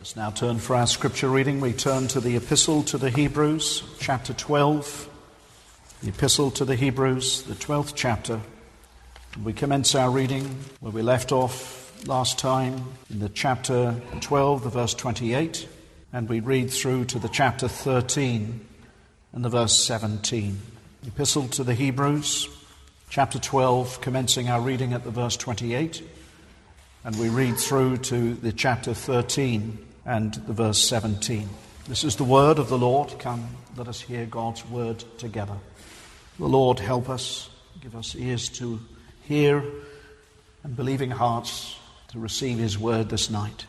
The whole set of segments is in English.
Let's now turn for our scripture reading. We turn to the Epistle to the Hebrews, chapter 12. The Epistle to the Hebrews, the 12th chapter. We commence our reading where we left off last time in the chapter 12, the verse 28, and we read through to the chapter 13 and the verse 17. The Epistle to the Hebrews, chapter 12, commencing our reading at the verse 28, and we read through to the chapter 13 and the verse 17. This is the word of the Lord. Come, let us hear God's word together. The Lord help us, give us ears to hear and believing hearts to receive his word this night.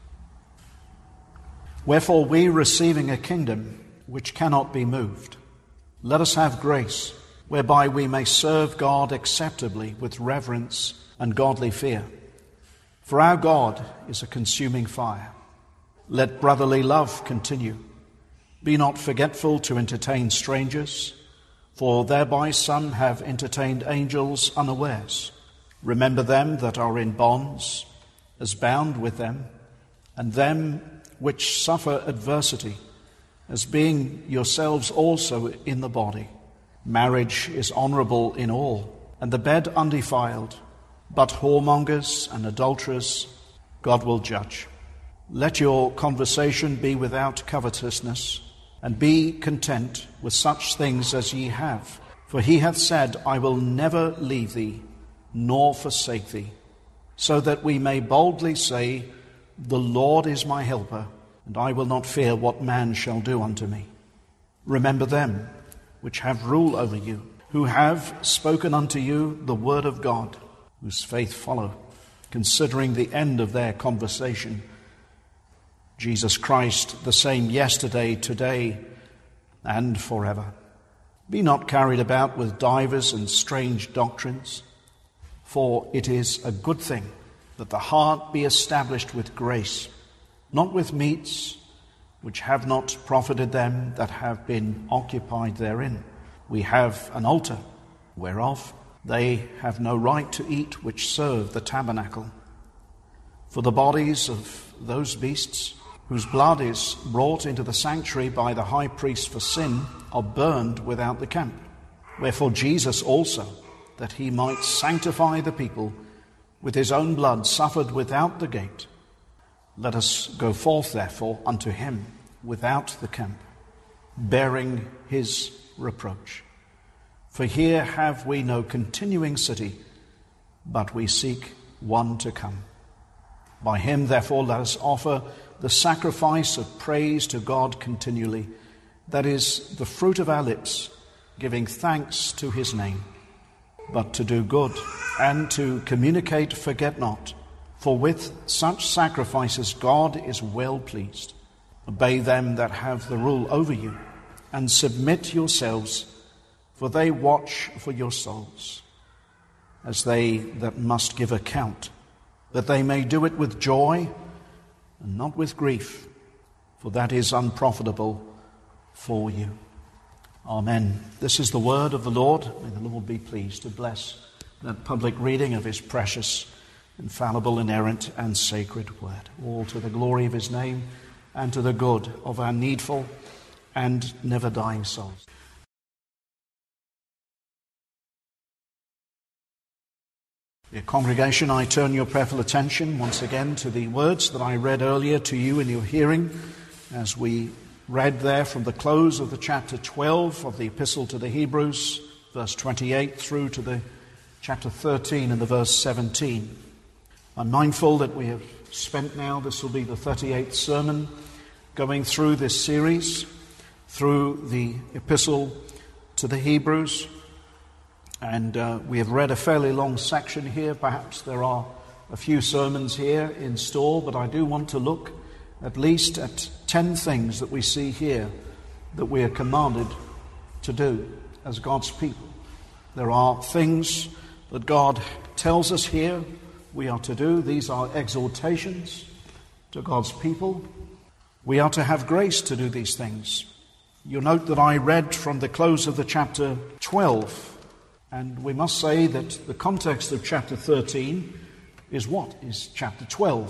Wherefore we, receiving a kingdom which cannot be moved, let us have grace, whereby we may serve God acceptably with reverence and godly fear. For our God is a consuming fire. Let brotherly love continue. Be not forgetful to entertain strangers, for thereby some have entertained angels unawares. Remember them that are in bonds, as bound with them, and them which suffer adversity, as being yourselves also in the body. Marriage is honourable in all, and the bed undefiled, but whoremongers and adulterers God will judge. Let your conversation be without covetousness, and be content with such things as ye have. For he hath said, I will never leave thee, nor forsake thee, so that we may boldly say, the Lord is my helper, and I will not fear what man shall do unto me. Remember them which have rule over you, who have spoken unto you the word of God, whose faith follow, considering the end of their conversation. Jesus Christ, the same yesterday, today, and forever. Be not carried about with divers and strange doctrines, for it is a good thing that the heart be established with grace, not with meats which have not profited them that have been occupied therein. We have an altar, whereof they have no right to eat which serve the tabernacle. For the bodies of those beasts, whose blood is brought into the sanctuary by the high priest for sin, are burned without the camp. Wherefore Jesus also, that he might sanctify the people, with his own blood suffered without the gate. Let us go forth therefore unto him without the camp, bearing his reproach. For here have we no continuing city, but we seek one to come. By him therefore let us offer the sacrifice of praise to God continually, that is the fruit of our lips, giving thanks to his name. But to do good and to communicate forget not, for with such sacrifices God is well pleased. Obey them that have the rule over you, and submit yourselves, for they watch for your souls, as they that must give account, that they may do it with joy and not with grief, for that is unprofitable for you. Amen. This is the word of the Lord. May the Lord be pleased to bless that public reading of his precious, infallible, inerrant, and sacred word, all to the glory of his name and to the good of our needful and never-dying souls. Dear congregation, I turn your prayerful attention once again to the words that I read earlier to you in your hearing, as we read there from the close of the chapter 12 of the Epistle to the Hebrews, verse 28 through to the chapter 13 and the verse 17. I'm mindful that we have spent now, this will be the 38th sermon, going through this series, through the Epistle to the Hebrews. And we have read a fairly long section here. Perhaps there are a few sermons here in store, but I do want to look at least at 10 things that we see here that we are commanded to do as God's people. There are things that God tells us here we are to do. These are exhortations to God's people. We are to have grace to do these things. You'll note that I read from the close of the chapter 12, and we must say that the context of chapter 13 is what? Is chapter 12.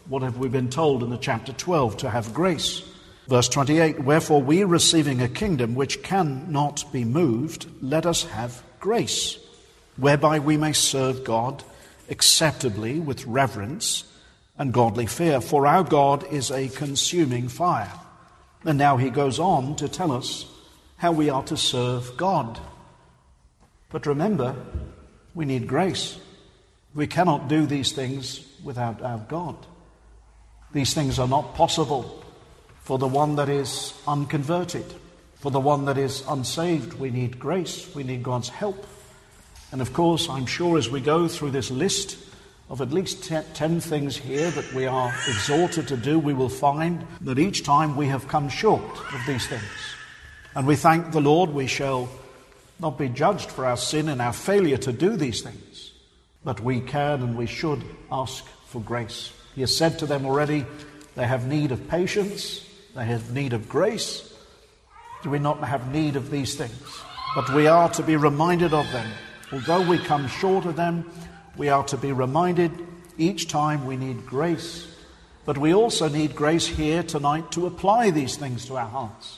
What have we been told in the chapter 12? To have grace. Verse 28, wherefore we receiving a kingdom which cannot be moved, let us have grace, whereby we may serve God acceptably with reverence and godly fear. For our God is a consuming fire. And now he goes on to tell us how we are to serve God. But remember, we need grace. We cannot do these things without our God. These things are not possible for the one that is unconverted. For the one that is unsaved, we need grace. We need God's help. And of course, I'm sure as we go through this list of at least 10 things here that we are exhorted to do, we will find that each time we have come short of these things. And we thank the Lord we shall not be judged for our sin and our failure to do these things. But we can and we should ask for grace. He has said to them already, they have need of patience, they have need of grace. Do we not have need of these things? But we are to be reminded of them. Although we come short of them, we are to be reminded each time we need grace. But we also need grace here tonight to apply these things to our hearts.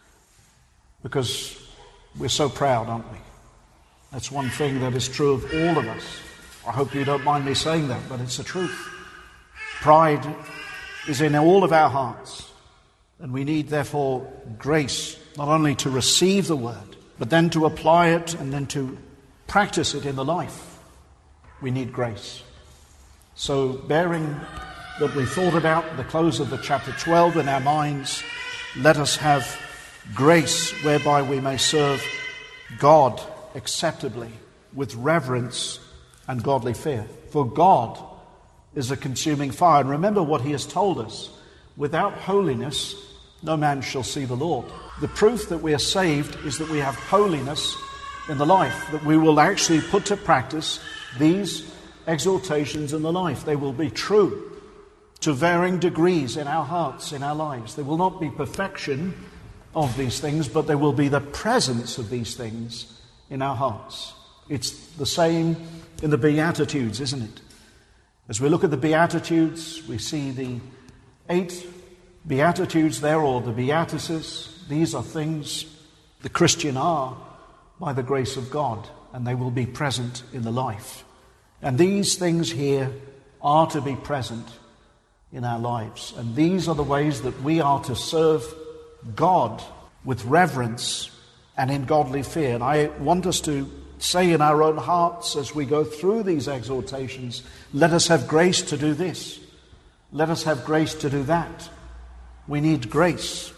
Because we're so proud, aren't we? That's one thing that is true of all of us. I hope you don't mind me saying that, but it's the truth. Pride is in all of our hearts. And we need, therefore, grace, not only to receive the word, but then to apply it and then to practice it in the life. We need grace. So, bearing that we thought about the close of the chapter 12 in our minds, let us have grace whereby we may serve God acceptably with reverence and godly fear. For God is a consuming fire. And remember what he has told us. Without holiness, no man shall see the Lord. The proof that we are saved is that we have holiness in the life, that we will actually put to practice these exhortations in the life. They will be true to varying degrees in our hearts, in our lives. There will not be perfection of these things, but there will be the presence of these things in our hearts. It's the same in the Beatitudes, isn't it? As we look at the Beatitudes, we see the 8 Beatitudes there, or the Beatitudes. These are things the Christian are by the grace of God, and they will be present in the life. And these things here are to be present in our lives. And these are the ways that we are to serve God with reverence and in godly fear. And I want us to say in our own hearts as we go through these exhortations, let us have grace to do this. Let us have grace to do that. We need grace.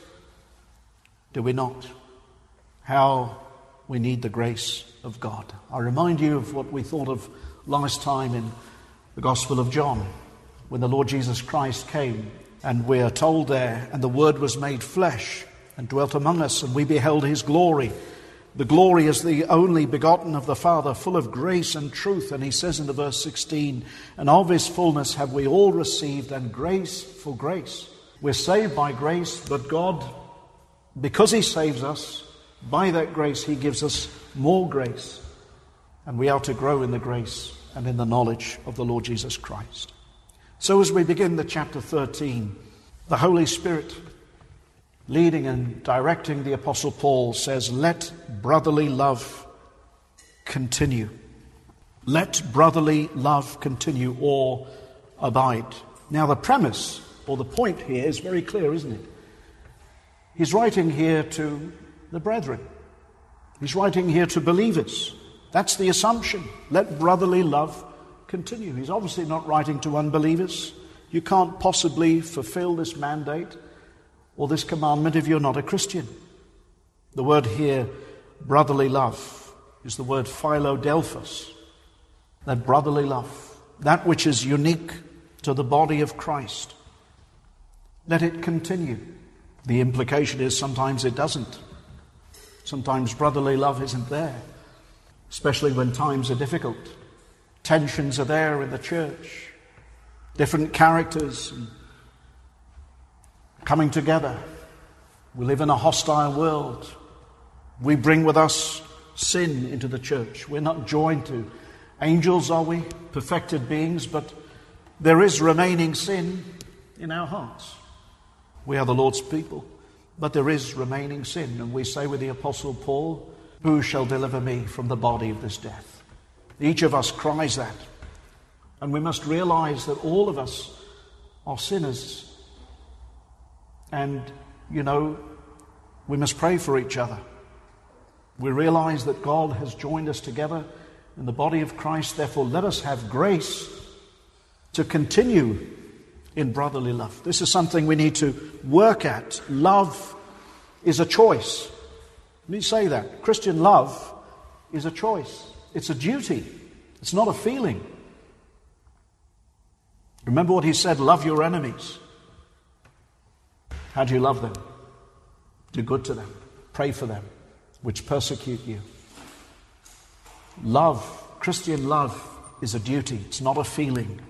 Do we not? How we need the grace of God. I remind you of what we thought of last time in the Gospel of John, when the Lord Jesus Christ came, and we are told there, and the Word was made flesh and dwelt among us, and we beheld his glory. The glory is the only begotten of the Father, full of grace and truth. And he says in the verse 16, and of his fullness have we all received, and grace for grace. We're saved by grace, but God, because he saves us, by that grace he gives us more grace. And we are to grow in the grace and in the knowledge of the Lord Jesus Christ. So as we begin the chapter 13, the Holy Spirit, leading and directing the Apostle Paul, says, let brotherly love continue. Let brotherly love continue or abide. Now the premise or the point here is very clear, isn't it? He's writing here to the brethren. He's writing here to believers. That's the assumption. Let brotherly love continue. He's obviously not writing to unbelievers. You can't possibly fulfill this mandate or this commandment if you're not a Christian. The word here, brotherly love, is the word Philadelphus. That brotherly love, that which is unique to the body of Christ. Let it continue. The implication is sometimes it doesn't. Sometimes brotherly love isn't there, especially when times are difficult. Tensions are there in the church. Different characters coming together. We live in a hostile world. We bring with us sin into the church. We're not joined to angels, are we? Perfected beings, but There is remaining sin in our hearts. We are the Lord's people, but there is remaining sin. And we say with the Apostle Paul, who shall deliver me from the body of this death? Each of us cries that. And we must realize that all of us are sinners. And, we must pray for each other. We realize that God has joined us together in the body of Christ. Therefore, let us have grace to continue in brotherly love. This is something we need to work at. Love is a choice. Let me say that. Christian love is a choice. It's a duty. It's not a feeling. Remember what he said, love your enemies. How do you love them? Do good to them. Pray for them, which persecute you. Love, Christian love, is a duty. It's not a feeling.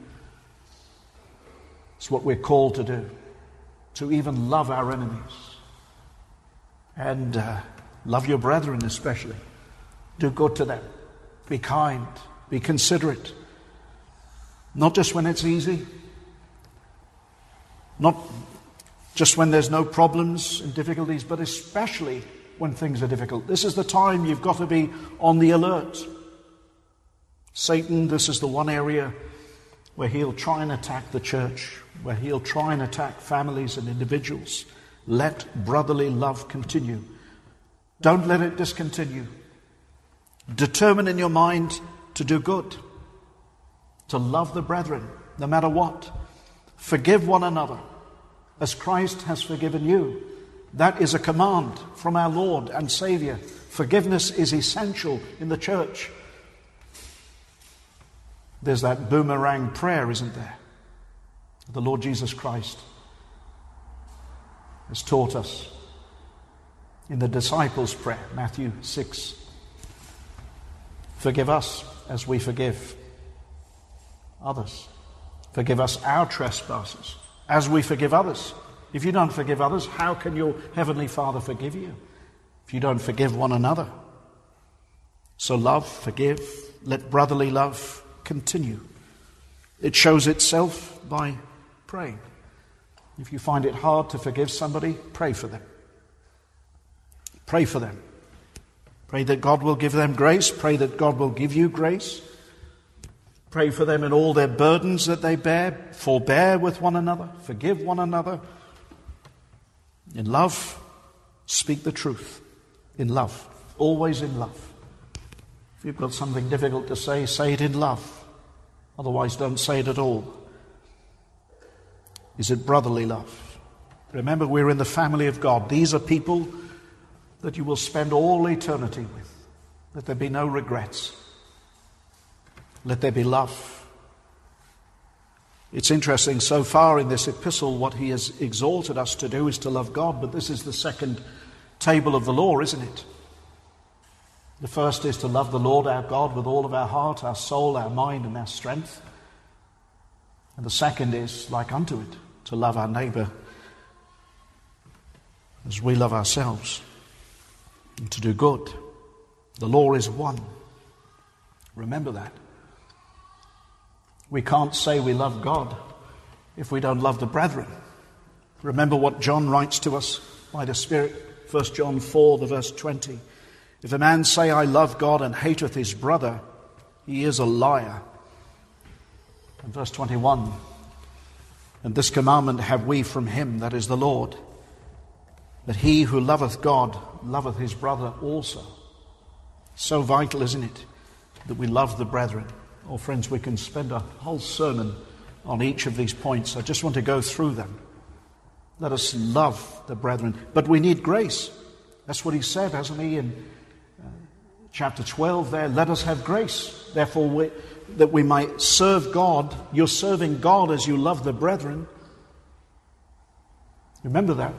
It's what we're called to do, to even love our enemies. And love your brethren especially. Do good to them. Be kind. Be considerate. Not just when it's easy. Not just when there's no problems and difficulties, but especially when things are difficult. This is the time you've got to be on the alert. Satan, this is the one area where he'll try and attack the church, where he'll try and attack families and individuals. Let brotherly love continue. Don't let it discontinue. Determine in your mind to do good, to love the brethren, no matter what. Forgive one another, as Christ has forgiven you. That is a command from our Lord and Savior. Forgiveness is essential in the church. There's that boomerang prayer, isn't there? The Lord Jesus Christ has taught us in the disciples' prayer, Matthew 6. Forgive us as we forgive others. Forgive us our trespasses as we forgive others. If you don't forgive others, how can your Heavenly Father forgive you? If you don't forgive one another. So love, forgive, let brotherly love continue. It shows itself by praying. If you find it hard to forgive somebody, pray for them. Pray for them. Pray that God will give them grace. Pray that God will give you grace. Pray for them in all their burdens that they bear. Forbear with one another. Forgive one another. In love, speak the truth. In love. Always in love. If you've got something difficult to say it in love. Otherwise, don't say it at all. Is it brotherly love? Remember, we're in the family of God. These are people that you will spend all eternity with. Let there be no regrets. Let there be love. It's interesting, so far in this epistle, what he has exalted us to do is to love God, but this is the second table of the law, isn't it? The first is to love the Lord our God with all of our heart, our soul, our mind, and our strength. And the second is, like unto it, to love our neighbour as we love ourselves, and to do good. The law is one. Remember that. We can't say we love God if we don't love the brethren. Remember what John writes to us by the Spirit, 1 John 4, the verse 20. If a man say, I love God, and hateth his brother, he is a liar. And verse 21, and this commandment have we from him, that is the Lord, that he who loveth God loveth his brother also. So vital, isn't it, that we love the brethren? Oh, friends, we can spend a whole sermon on each of these points. I just want to go through them. Let us love the brethren. But we need grace. That's what he said, hasn't he, in chapter 12 there. Let us have grace. Therefore, that we might serve God. You're serving God as you love the brethren. Remember that.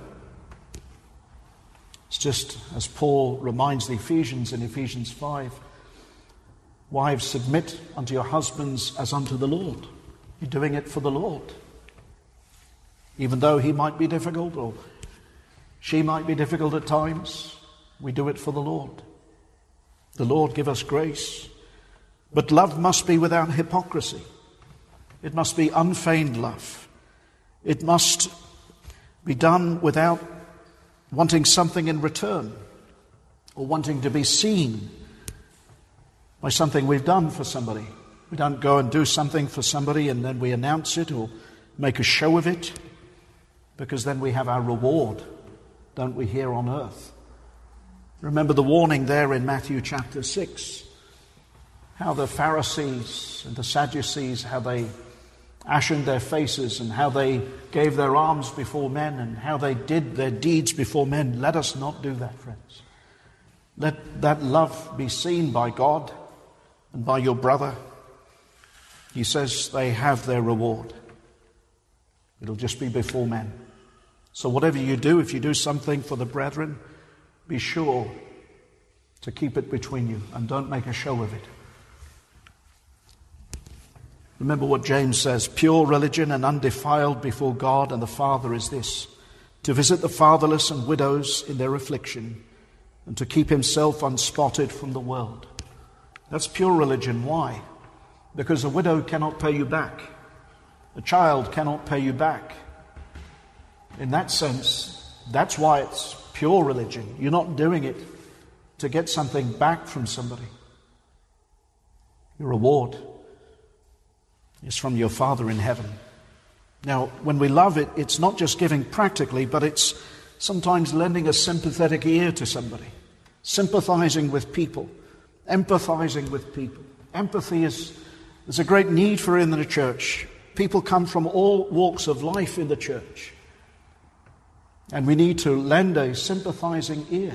It's just as Paul reminds the Ephesians in Ephesians 5. Wives, submit unto your husbands as unto the Lord. You're doing it for the Lord. Even though he might be difficult or she might be difficult at times, we do it for the Lord. The Lord give us grace. But love must be without hypocrisy. It must be unfeigned love. It must be done without wanting something in return or wanting to be seen by something we've done for somebody. We don't go and do something for somebody and then we announce it or make a show of it, because then we have our reward, don't we, here on earth. Remember the warning there in Matthew chapter 6, how the Pharisees and the Sadducees, how they ashened their faces and how they gave their alms before men and how they did their deeds before men. Let us not do that, friends. Let that love be seen by God and by your brother. He says they have their reward. It'll just be before men. So whatever you do, if you do something for the brethren, be sure to keep it between you and don't make a show of it. Remember what James says, pure religion and undefiled before God and the Father is this, to visit the fatherless and widows in their affliction and to keep himself unspotted from the world. That's pure religion. Why? Because a widow cannot pay you back. A child cannot pay you back. In that sense, that's why it's pure religion. You're not doing it to get something back from somebody. Your reward is from your Father in heaven. Now, when we love it, it's not just giving practically, but it's sometimes lending a sympathetic ear to somebody, sympathizing with people, empathizing with people. Empathy there's a great need for it in the church. People come from all walks of life in the church, and we need to lend a sympathizing ear.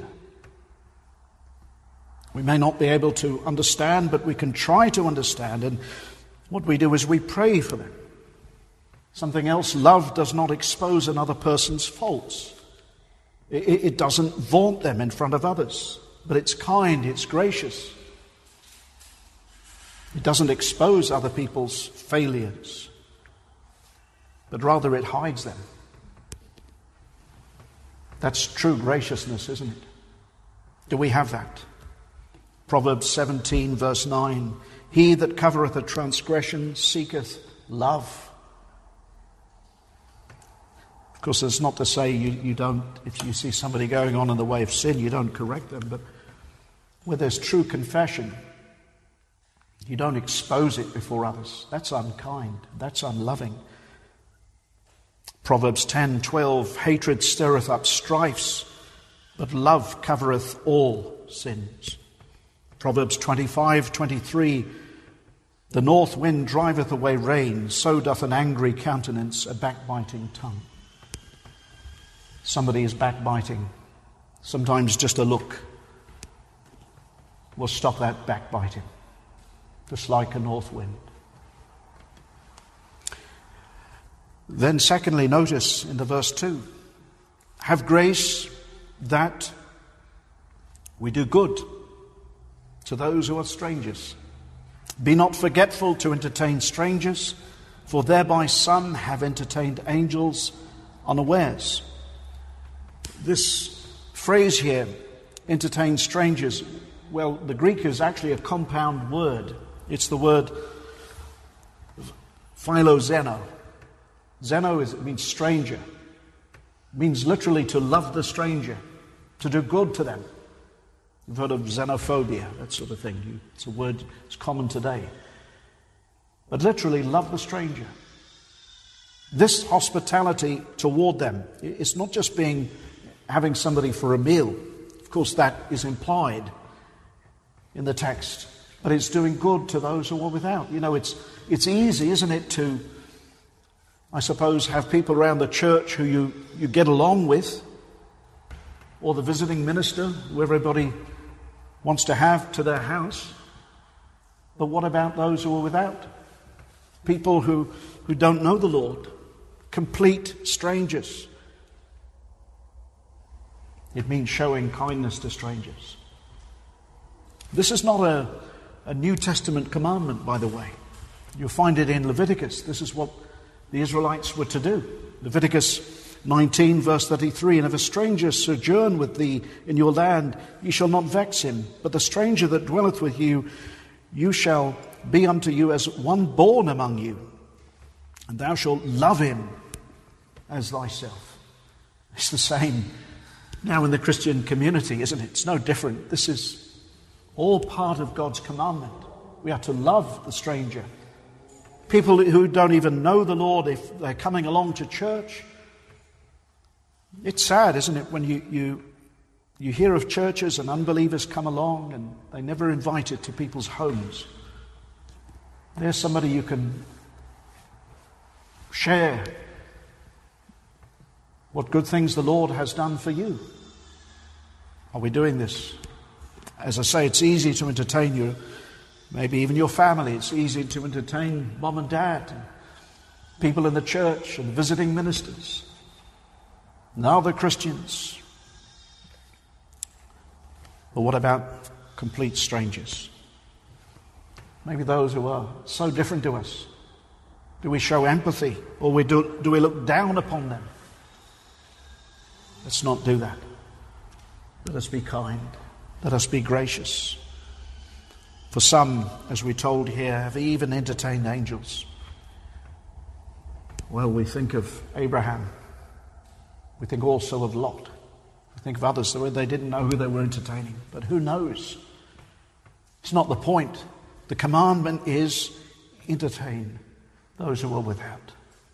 We may not be able to understand, but we can try to understand, and what we do is we pray for them. Something else, love does not expose another person's faults. It doesn't vaunt them in front of others, but it's kind, it's gracious. It doesn't expose other people's failures, but rather it hides them. That's true graciousness, isn't it? Do we have that? Proverbs 17 verse 9, he that covereth a transgression seeketh love. Of course, that's not to say you don't, if you see somebody going on in the way of sin, you don't correct them, but where there's true confession, you don't expose it before others. That's unkind. That's unloving. Proverbs 10:12, hatred stirreth up strifes, but love covereth all sins. Proverbs 25:23, the north wind driveth away rain, so doth an angry countenance a backbiting tongue. Somebody is backbiting. Sometimes just a look will stop that backbiting, just like a north wind. Then secondly, notice in the verse 2, have grace that we do good to those who are strangers. Be not forgetful to entertain strangers, for thereby some have entertained angels unawares. This phrase here, entertain strangers, well, the Greek is actually a compound word. It's the word philoxeno. Xeno means stranger. It means literally to love the stranger, to do good to them. You've heard of xenophobia, that sort of thing. It's a word that's common today. But literally, love the stranger. This hospitality toward them, it's not just having somebody for a meal. Of course, that is implied in the text. But it's doing good to those who are without. You know, it's easy, isn't it, to, I suppose, have people around the church who you get along with, or the visiting minister, who everybody wants to have to their house. But what about those who are without? People who don't know the Lord, complete strangers. It means showing kindness to strangers. This is not a New Testament commandment, by the way. You'll find it in Leviticus. This is what the Israelites were to do. Leviticus 19 verse 33, and if a stranger sojourn with thee in your land, ye shall not vex him, but the stranger that dwelleth with you, you shall be unto you as one born among you. and thou shalt love him as thyself. It's the same now in the Christian community, isn't it? It's no different. This is all part of God's commandment. We are to love the stranger. People who don't even know the Lord, if they're coming along to church. It's sad, isn't it, when you hear of churches and unbelievers come along and they never invite it to people's homes. There's somebody you can share what good things the Lord has done for you. Are we doing this? As I say, it's easy to entertain you, maybe even your family. It's easy to entertain mom and dad, and people in the church and visiting ministers, and other Christians. But what about complete strangers? Maybe those who are so different to us. Do we show empathy, or do we look down upon them? Let's not do that. Let us be kind. Let us be gracious. For some, as we're told here, have even entertained angels. Well, we think of Abraham. We think also of Lot. We think of others where they didn't know who they were entertaining. But who knows? It's not the point. The commandment is entertain those who are without.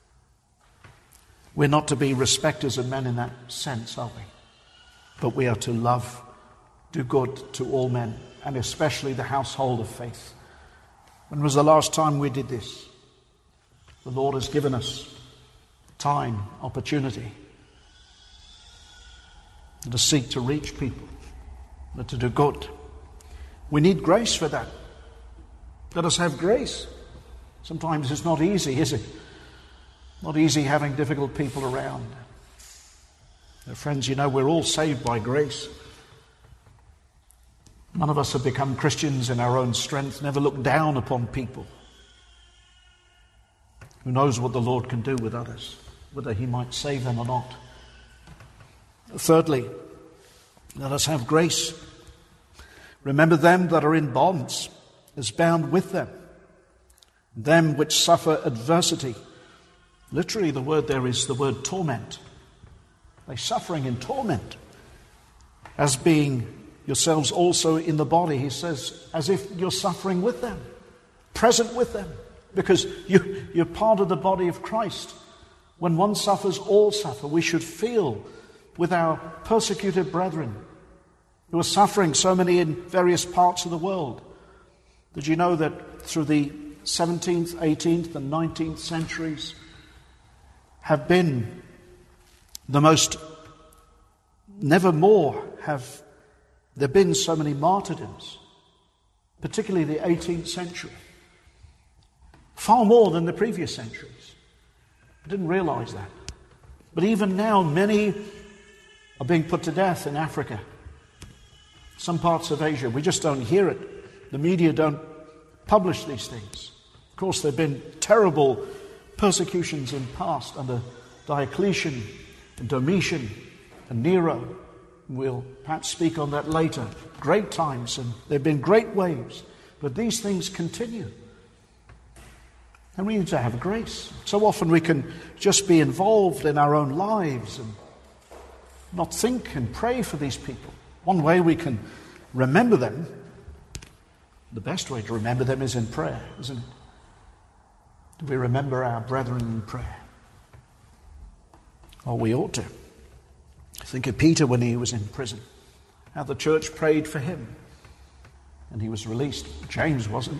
We're not to be respecters of men in that sense, are we? But we are to love, do good to all men, and especially the household of faith. When was the last time we did this? The Lord has given us time, opportunity, to seek to reach people, but to do good. We need grace for that. Let us have grace. Sometimes it's not easy, is it? Not easy having difficult people around. Friends, you know, we're all saved by grace. None of us have become Christians in our own strength, never look down upon people. Who knows what the Lord can do with others, whether he might save them or not. Thirdly, let us have grace. Remember them that are in bonds as bound with them, them which suffer adversity. Literally, the word there is the word torment. They're suffering in torment, as being yourselves also in the body. He says, as if you're suffering with them, present with them, because you're part of the body of Christ. When one suffers, all suffer. We should feel with our persecuted brethren who are suffering, so many in various parts of the world. Did you know that through the 17th, 18th and 19th centuries have been the most, never more have there been so many martyrdoms, particularly the 18th century, far more than the previous centuries. I didn't realize that. But even now, many are being put to death in Africa, some parts of Asia. We just don't hear it. The media don't publish these things. Of course, there have been terrible persecutions in past under Diocletian and Domitian and Nero. We'll perhaps speak on that later. Great times, and there have been great waves. But these things continue. And we need to have grace. So often we can just be involved in our own lives and not think and pray for these people. One way we can remember them, the best way to remember them is in prayer, isn't it? Do we remember our brethren in prayer? Oh, we ought to. Think of Peter when he was in prison, how the church prayed for him and he was released. James wasn't.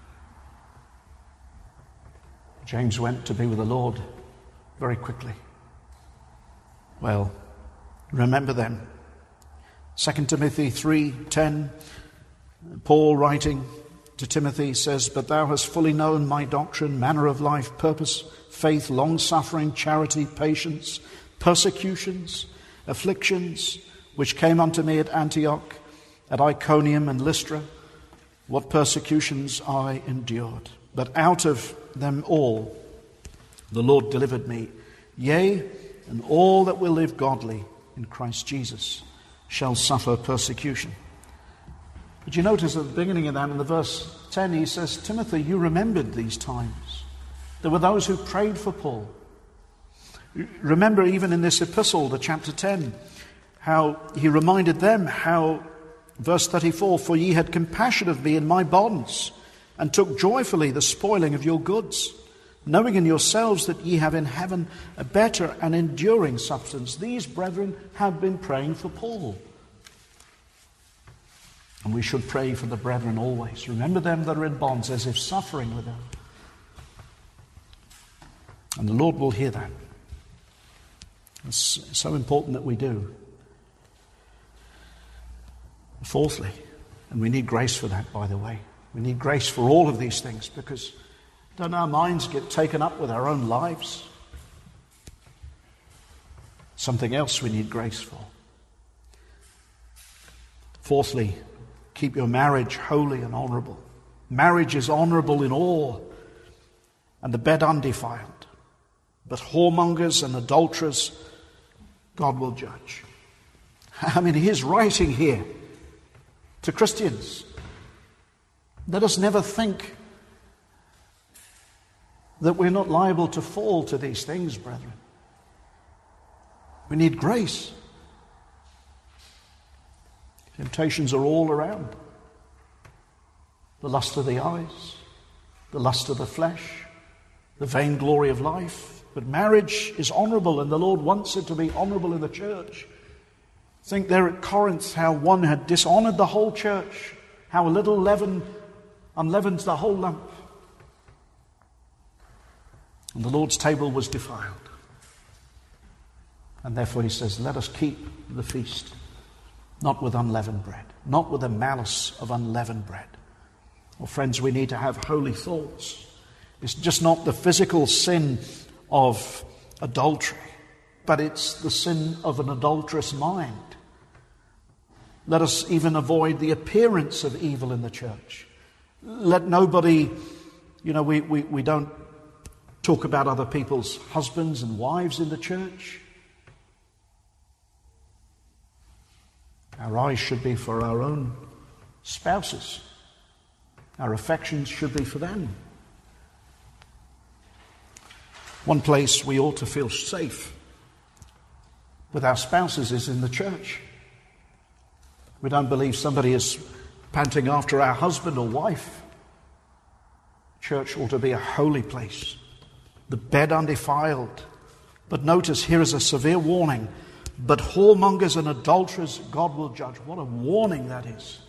James went to be with the Lord very quickly. Well, remember them. 2 Timothy 3:10, Paul writing to Timothy says, "But thou hast fully known my doctrine, manner of life, purpose, faith, long-suffering, charity, patience, persecutions, afflictions, which came unto me at Antioch, at Iconium and Lystra, what persecutions I endured. But out of them all the Lord delivered me. Yea, and all that will live godly in Christ Jesus shall suffer persecution." But you notice at the beginning of that, in the verse 10, he says, "Timothy, you remembered these times. There were those who prayed for Paul. Remember, even in this epistle, the chapter 10, how he reminded them how, verse 34, "For ye had compassion of me in my bonds, and took joyfully the spoiling of your goods, knowing in yourselves that ye have in heaven a better and enduring substance." These brethren have been praying for Paul. And we should pray for the brethren always. Remember them that are in bonds, as if suffering with them. And the Lord will hear that. It's so important that we do. Fourthly, and we need grace for that, by the way. We need grace for all of these things, because don't our minds get taken up with our own lives? Something else we need grace for. Fourthly, keep your marriage holy and honourable. Marriage is honourable in all, and the bed undefiled. But whoremongers and adulterers God will judge. I mean, he is writing here to Christians. Let us never think that we're not liable to fall to these things, brethren. We need grace. Temptations are all around. The lust of the eyes, the lust of the flesh, the vainglory of life. But marriage is honourable, and the Lord wants it to be honourable in the church. Think there at Corinth how one had dishonoured the whole church, how a little leaven unleavens the whole lump. And the Lord's table was defiled. And therefore he says, let us keep the feast, not with unleavened bread, not with the malice of unleavened bread. Well, friends, we need to have holy thoughts. It's just not the physical sin of adultery, but it's the sin of an adulterous mind. Let us even avoid the appearance of evil in the church. Let nobody, we don't talk about other people's husbands and wives in the church. Our eyes should be for our own spouses. Our affections should be for them. One place we ought to feel safe with our spouses is in the church. We don't believe somebody is panting after our husband or wife. Church ought to be a holy place. The bed undefiled. But notice, here is a severe warning. But whoremongers and adulterers God will judge. What a warning that is.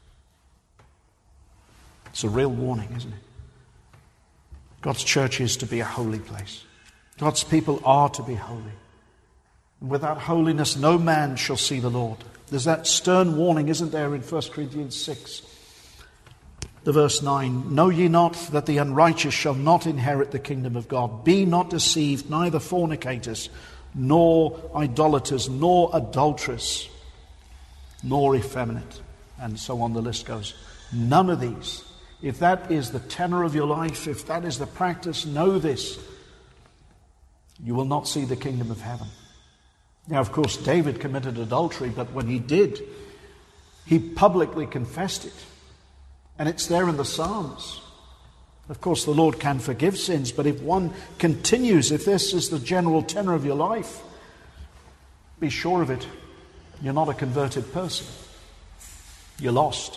It's a real warning, isn't it? God's church is to be a holy place. God's people are to be holy. And without holiness, no man shall see the Lord. There's that stern warning, isn't there, in 1 Corinthians 6? The verse 9, know ye not that the unrighteous shall not inherit the kingdom of God? Be not deceived, neither fornicators, nor idolaters, nor adulterers, nor effeminate. And so on the list goes. None of these. If that is the tenor of your life, if that is the practice, know this. You will not see the kingdom of heaven. Now, of course, David committed adultery, but when he did, he publicly confessed it. And it's there in the Psalms. Of course, the Lord can forgive sins, but if one continues, if this is the general tenor of your life, be sure of it. You're not a converted person. You're lost.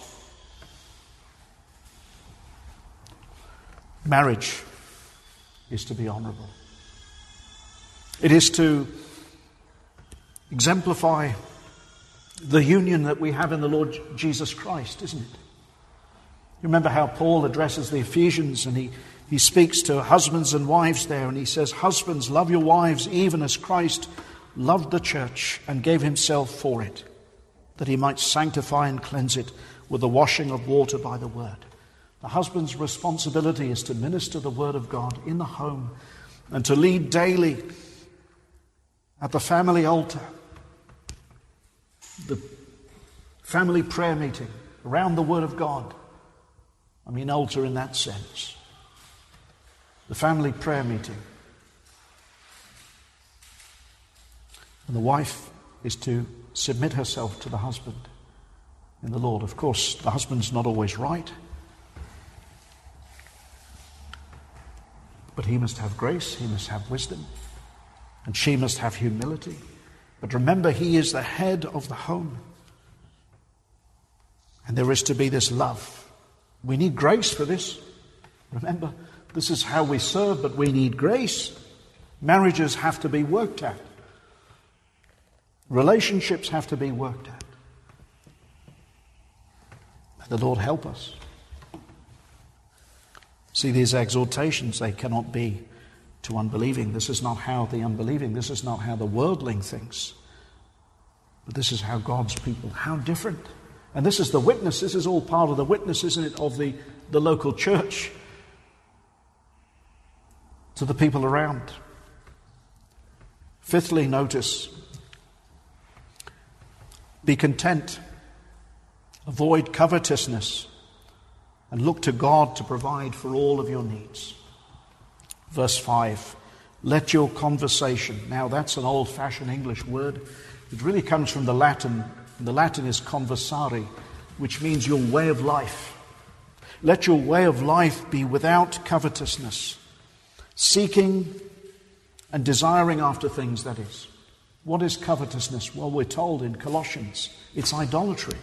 Marriage is to be honourable. It is to exemplify the union that we have in the Lord Jesus Christ, isn't it? You remember how Paul addresses the Ephesians, and he speaks to husbands and wives there, and he says, husbands, love your wives even as Christ loved the church and gave himself for it, that he might sanctify and cleanse it with the washing of water by the word. The husband's responsibility is to minister the word of God in the home and to lead daily at the family altar, the family prayer meeting, around the word of God. I mean altar in that sense. The family prayer meeting. And the wife is to submit herself to the husband in the Lord. Of course, the husband's not always right. But he must have grace, he must have wisdom, and she must have humility. But remember, he is the head of the home. And there is to be this love. We need grace for this. Remember, this is how we serve, but we need grace. Marriages have to be worked at. Relationships have to be worked at. May the Lord help us. See, these exhortations, they cannot be to unbelieving. This is not how the unbelieving, this is not how the worldling thinks. But this is how God's people, how different. And this is the witness, this is all part of the witness, isn't it, of the local church to the people around. Fifthly, notice, be content, avoid covetousness, and look to God to provide for all of your needs. Verse 5, let your conversation. Now that's an old-fashioned English word. It really comes from the Latin. The Latin is conversare, which means your way of life. Let your way of life be without covetousness, seeking and desiring after things, that is. What is covetousness? Well, we're told in Colossians, it's idolatry.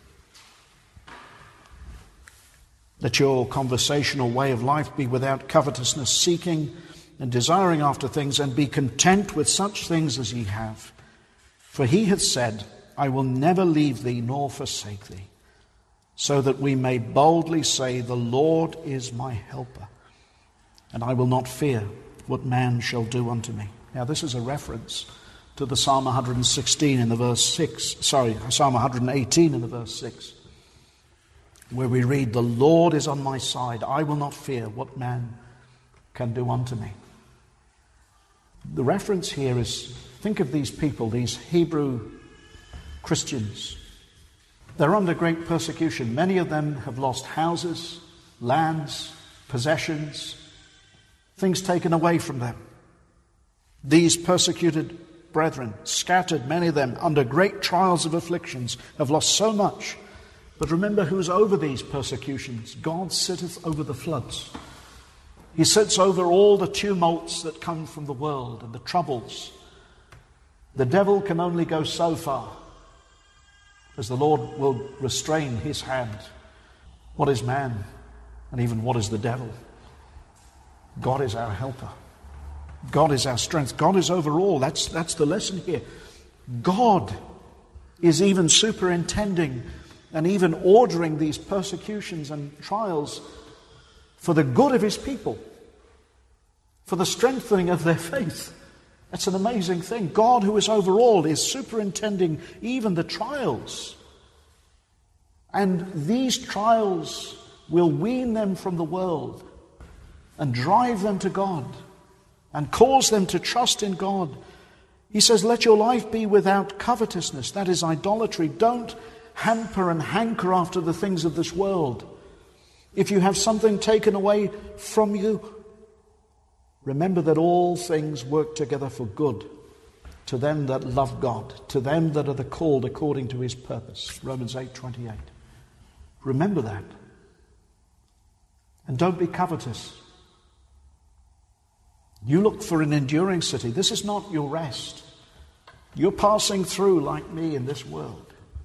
Let your conversational way of life be without covetousness, seeking and desiring after things, and be content with such things as ye have. For he hath said, I will never leave thee nor forsake thee, so that we may boldly say, the Lord is my helper, and I will not fear what man shall do unto me. Now this is a reference to the Psalm 116 in the verse 6, Psalm 118 in the verse 6. Where we read, the Lord is on my side, I will not fear what man can do unto me. The reference here is, think of these people, these Hebrew Christians. They're under great persecution. Many of them have lost houses, lands, possessions, things taken away from them. These persecuted brethren, scattered, many of them, under great trials of afflictions, have lost so much. But remember who's over these persecutions. God sitteth over the floods. He sits over all the tumults that come from the world and the troubles. The devil can only go so far as the Lord will restrain his hand. What is man? And even what is the devil? God is our helper. God is our strength. God is over all. That's the lesson here. God is even superintending and even ordering these persecutions and trials for the good of his people, for the strengthening of their faith. That's an amazing thing. God, who is over all, is superintending even the trials. And these trials will wean them from the world and drive them to God and cause them to trust in God. He says, let your life be without covetousness. That is idolatry. Don't hamper and hanker after the things of this world. If you have something taken away from you, remember that all things work together for good to them that love God, to them that are the called according to his purpose. Romans 8:28. Remember that. And don't be covetous. You look for an enduring city. This is not your rest. You're passing through like me in this world.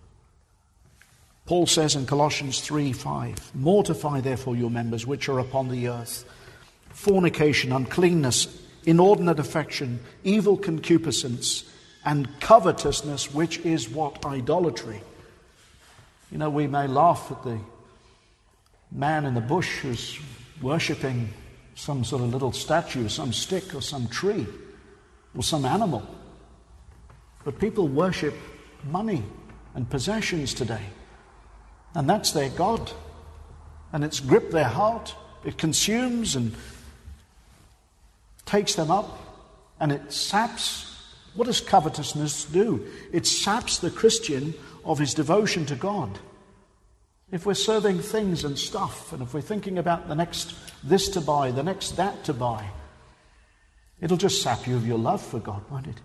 Paul says in Colossians 3:5, mortify therefore your members which are upon the earth, fornication, uncleanness, inordinate affection, evil concupiscence, and covetousness, which is what? Idolatry. You know, we may laugh at the man in the bush who's worshipping some sort of little statue, some stick or some tree or some animal. But people worship money and possessions today. And that's their God. And it's gripped their heart. It consumes and takes them up. And it saps. What does covetousness do? It saps the Christian of his devotion to God. If we're serving things and stuff, and if we're thinking about the next this to buy, the next that to buy, it'll just sap you of your love for God, won't it?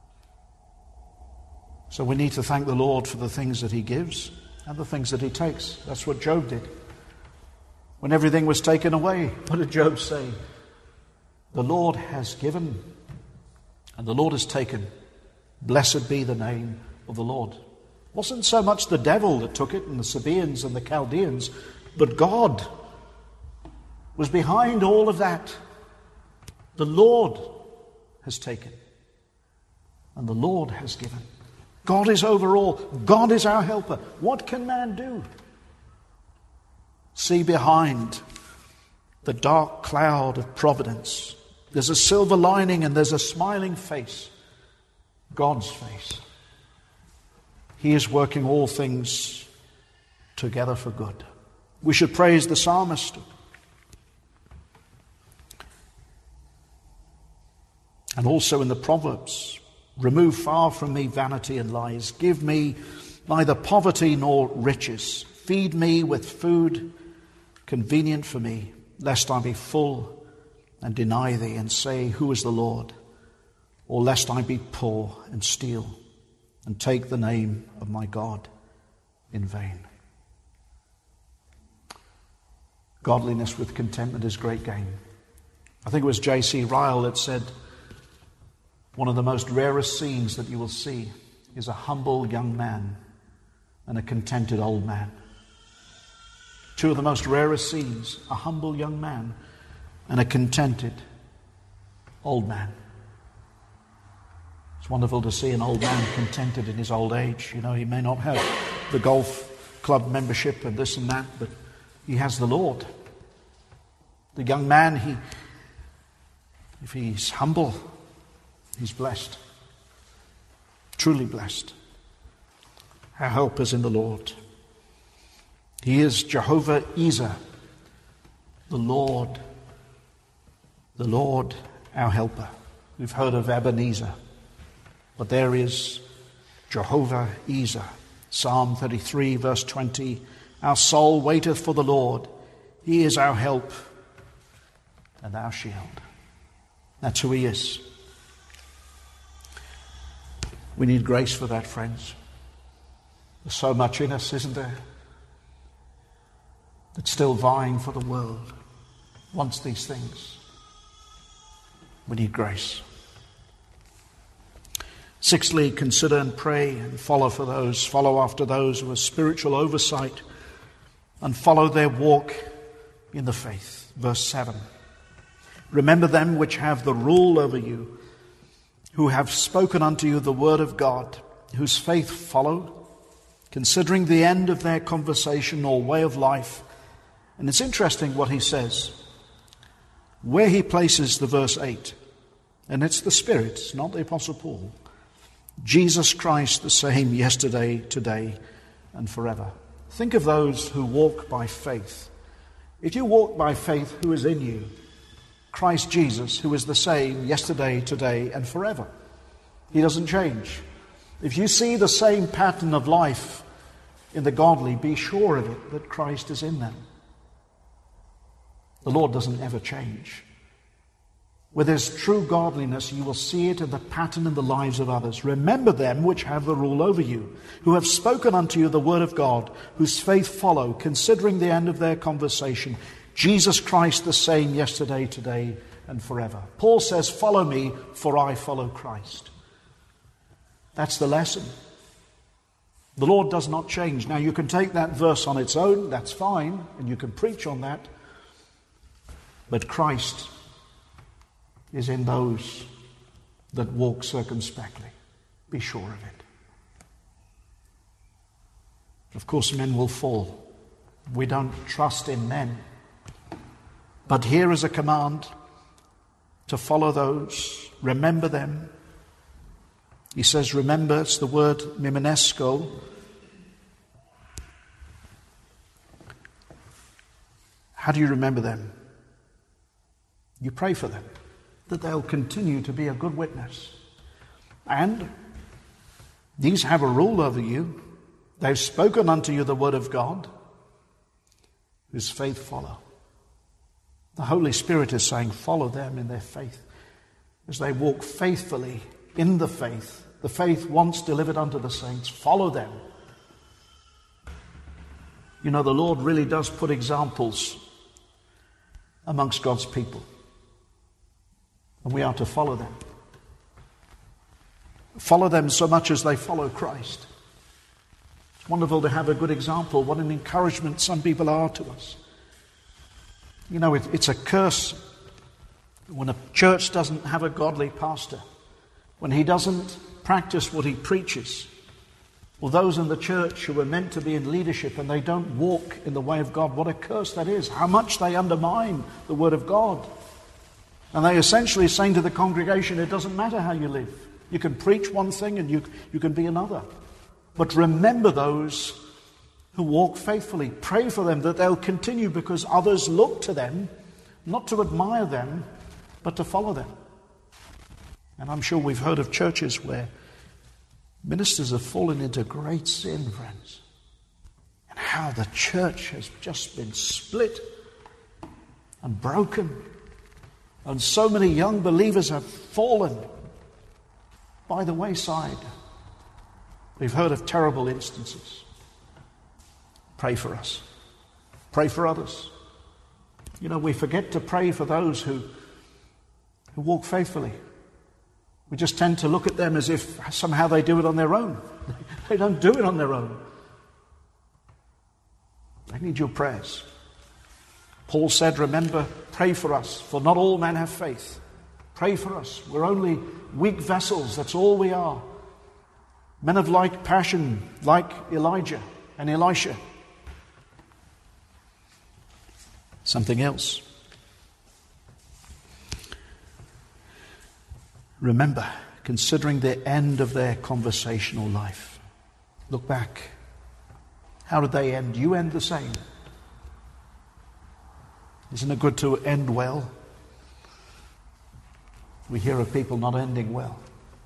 So we need to thank the Lord for the things that he gives and the things that he takes. That's what Job did. When everything was taken away, what did Job say? The Lord has given, and the Lord has taken. Blessed be the name of the Lord. It wasn't so much the devil that took it, and the Sabaeans and the Chaldeans, but God was behind all of that. The Lord has taken, and the Lord has given. God is over all. God is our helper. What can man do? See behind the dark cloud of providence. There's a silver lining and there's a smiling face. God's face. He is working all things together for good. We should praise the psalmist. And also in the Proverbs, remove far from me vanity and lies. Give me neither poverty nor riches. Feed me with food convenient for me, lest I be full and deny thee and say, who is the Lord? Or lest I be poor and steal and take the name of my God in vain. Godliness with contentment is great gain. I think it was J.C. Ryle that said, one of the most rarest scenes that you will see is a humble young man and a contented old man. Two of the most rarest scenes, a humble young man and a contented old man. It's wonderful to see an old man contented in his old age. You know, he may not have the golf club membership and this and that, but he has the Lord. The young man, if he's humble, he's blessed. Truly blessed. Our help is in the Lord. He is Jehovah Ezer, the Lord our helper. We've heard of Ebenezer, but there is Jehovah Ezer. Psalm 33 verse 20, our soul waiteth for the Lord. He is our help and our shield. That's who he is. We need grace for that, friends. There's so much in us, isn't there, that's still vying for the world, wants these things. We need grace. Sixthly, consider and pray and follow after those who have spiritual oversight and follow their walk in the faith. Verse 7. Remember them which have the rule over you, who have spoken unto you the word of God, whose faith follow, considering the end of their conversation or way of life. And it's interesting what he says, where he places the verse 8. And it's the Spirit, it's not the Apostle Paul. Jesus Christ the same yesterday, today, and forever. Think of those who walk by faith. If you walk by faith, who is in you? Christ Jesus, who is the same yesterday, today, and forever. He doesn't change. If you see the same pattern of life in the godly, be sure of it, that Christ is in them. The Lord doesn't ever change. Where there's true godliness, you will see it in the pattern in the lives of others. Remember them which have the rule over you, who have spoken unto you the word of God, whose faith follow, considering the end of their conversation. Jesus Christ the same yesterday, today, and forever. Paul says, follow me, for I follow Christ. That's the lesson. The Lord does not change. Now you can take that verse on its own, that's fine, and you can preach on that. But Christ is in those that walk circumspectly. Be sure of it. Of course, men will fall. We don't trust in men. But here is a command to follow those, remember them. He says, remember, it's the word mimonesko. How do you remember them? You pray for them, that they'll continue to be a good witness. And these have a rule over you. They've spoken unto you the word of God, whose faith follow. The Holy Spirit is saying, follow them in their faith. As they walk faithfully in the faith once delivered unto the saints, follow them. You know, the Lord really does put examples amongst God's people. And we are to follow them. Follow them so much as they follow Christ. It's wonderful to have a good example. What an encouragement some people are to us. You know, it's a curse when a church doesn't have a godly pastor, when he doesn't practice what he preaches, or those in the church who are meant to be in leadership and they don't walk in the way of God. What a curse that is. How much they undermine the Word of God. And they essentially saying to the congregation, it doesn't matter how you live. You can preach one thing and you can be another. But remember those who walk faithfully. Pray for them that they'll continue, because others look to them, not to admire them, but to follow them. And I'm sure we've heard of churches where ministers have fallen into great sin, friends. And how the church has just been split and broken. And so many young believers have fallen by the wayside. We've heard of terrible instances. Pray for us. Pray for others. You know, we forget to pray for those who walk faithfully. We just tend to look at them as if somehow they do it on their own. They don't do it on their own. They need your prayers. Paul said, remember, pray for us, for not all men have faith. Pray for us. We're only weak vessels. That's all we are. Men of like passion, like Elijah and Elisha. Something else. Remember, considering the end of their conversational life. Look back. How did they end? You end the same. Isn't it good to end well? We hear of people not ending well.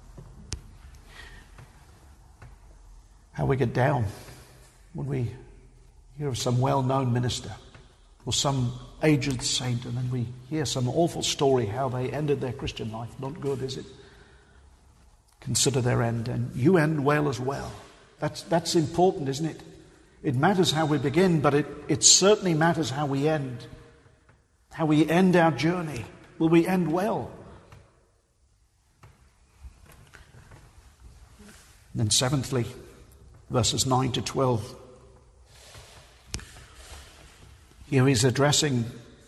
How we get down when we hear of some well-known minister or some aged saint, and then we hear some awful story how they ended their Christian life. Not good, is it? Consider their end, and you end well as well. That's important, isn't it? It matters how we begin, but it certainly matters how we end. How we end our journey. Will we end well? And then seventhly, verses 9 to 12. Here he's addressing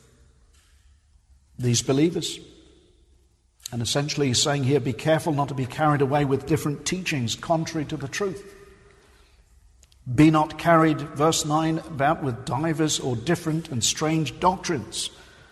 these believers. And essentially he's saying here, be careful not to be carried away with different teachings contrary to the truth. Be not carried, verse 9, about with divers or different and strange doctrines.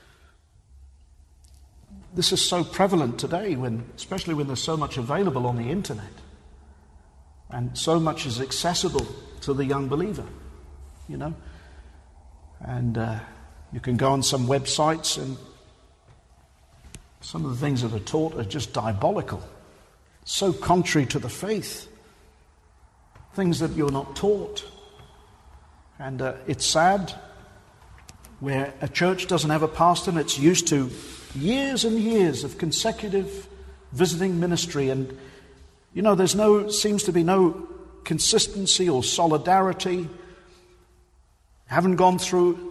This is so prevalent today, especially when there's so much available on the internet. And so much is accessible to the young believer, you know. And you can go on some websites, and some of the things that are taught are just diabolical. So contrary to the faith. Things that you're not taught. And it's sad where a church doesn't have a pastor and it's used to years and years of consecutive visiting ministry, and you know, seems to be no consistency or solidarity. Haven't gone through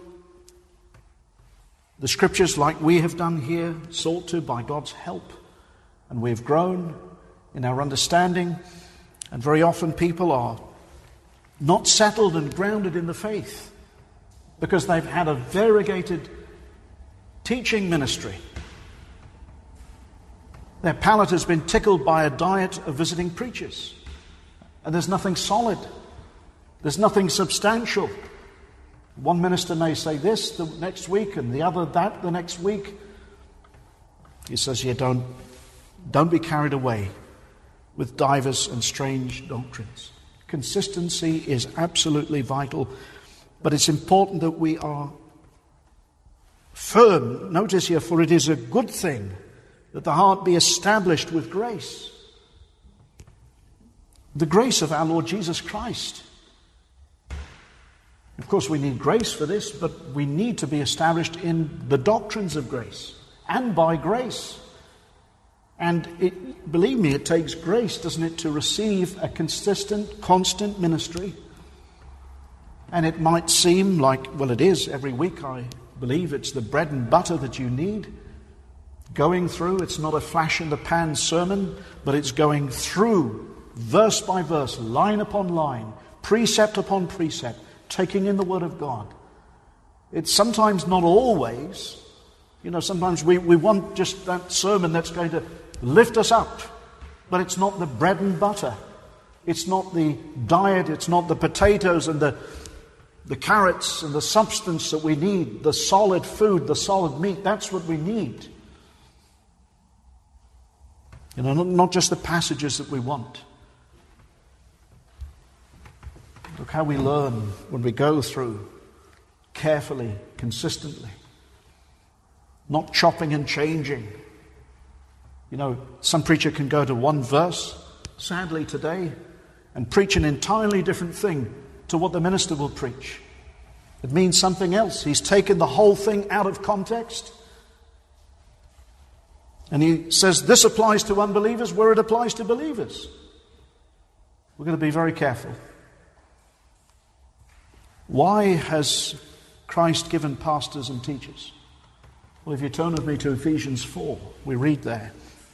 the scriptures like we have done here, sought to by God's help, and we've grown in our understanding. And very often people are not settled and grounded in the faith because they've had a variegated teaching ministry. Their palate has been tickled by a diet of visiting preachers. And there's nothing solid. There's nothing substantial. One minister may say this the next week and the other that the next week. He says, don't be carried away with divers and strange doctrines. Consistency is absolutely vital, but it's important that we are firm. Notice here, for it is a good thing that the heart be established with grace. The grace of our Lord Jesus Christ. Of course, we need grace for this, but we need to be established in the doctrines of grace and by grace. And believe me, it takes grace, doesn't it, to receive a consistent, constant ministry. And it might seem like, well, it is every week. I believe it's the bread and butter that you need. Going through, it's not a flash-in-the-pan sermon, but it's going through, verse by verse, line upon line, precept upon precept, taking in the Word of God. It's sometimes, not always, sometimes we want just that sermon that's going to lift us up, but it's not the bread and butter. It's not the diet, it's not the potatoes and the carrots and the substance that we need, the solid food, the solid meat. That's what we need. Not just the passages that we want. Look how we learn when we go through carefully, consistently, not chopping and changing. Some preacher can go to one verse, sadly today, and preach an entirely different thing to what the minister will preach. It means something else. He's taken the whole thing out of context. And he says this applies to unbelievers where it applies to believers. We're going to be very careful. Why has Christ given pastors and teachers? Well, if you turn with me to Ephesians 4, we read there.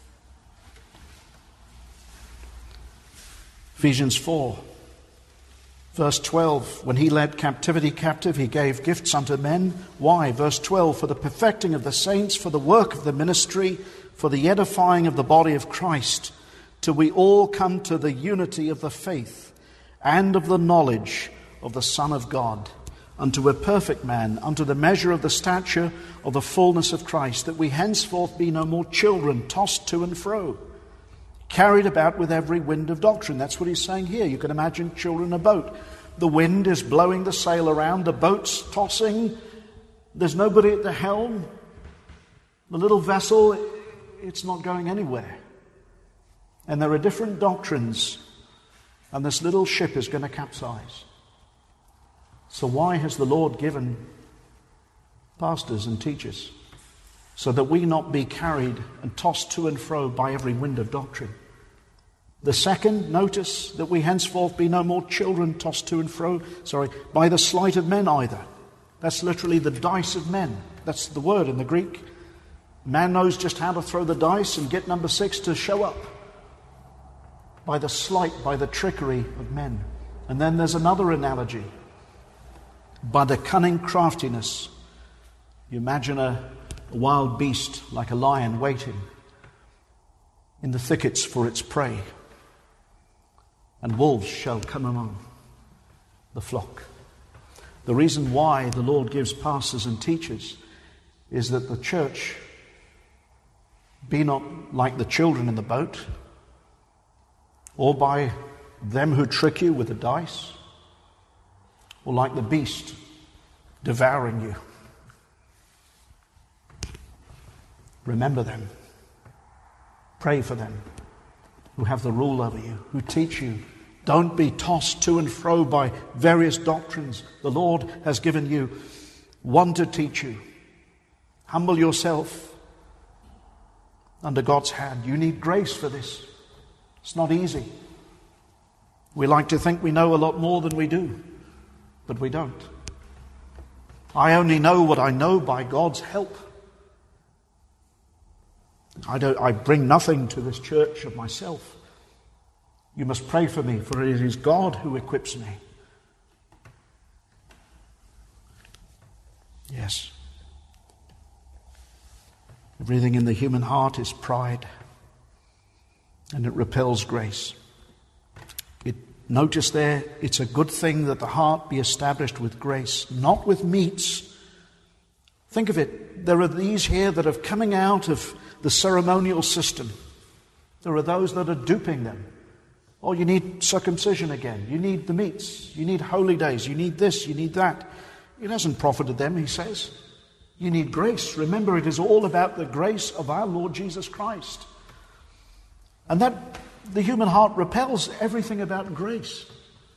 Ephesians 4, verse 12. When he led captivity captive, he gave gifts unto men. Why? Verse 12. For the perfecting of the saints, for the work of the ministry, for the edifying of the body of Christ, till we all come to the unity of the faith and of the knowledge of the Son of God, unto a perfect man, unto the measure of the stature of the fullness of Christ, that we henceforth be no more children, tossed to and fro, carried about with every wind of doctrine. That's what he's saying here. You can imagine children in a boat. The wind is blowing the sail around, the boat's tossing, there's nobody at the helm. The little vessel, it's not going anywhere. And there are different doctrines, and this little ship is going to capsize. So why has the Lord given pastors and teachers? So that we not be carried and tossed to and fro by every wind of doctrine. The second, notice that we henceforth be no more children tossed to and fro, by the sleight of men either. That's literally the dice of men. That's the word in the Greek. Man knows just how to throw the dice and get number 6 to show up. By the sleight, by the trickery of men. And then there's another analogy. By the cunning craftiness. You imagine a wild beast like a lion waiting in the thickets for its prey. And wolves shall come among the flock. The reason why the Lord gives pastors and teachers is that the church be not like the children in the boat, or by them who trick you with the dice, or like the beast devouring you. Remember them. Pray for them who have the rule over you, who teach you. Don't be tossed to and fro by various doctrines. The Lord has given you one to teach you. Humble yourself under God's hand. You need grace for this. It's not easy. We like to think we know a lot more than we do, but we don't. I only know what I know by God's help. I bring nothing to this church of myself. You must pray for me, for it is God who equips me. Yes. Everything in the human heart is pride, and it repels grace. Notice there, it's a good thing that the heart be established with grace, not with meats. Think of it. There are these here that are coming out of the ceremonial system. There are those that are duping them. Oh, you need circumcision again. You need the meats. You need holy days. You need this. You need that. It hasn't profited them, he says. You need grace. Remember, it is all about the grace of our Lord Jesus Christ. And that the human heart repels everything about grace.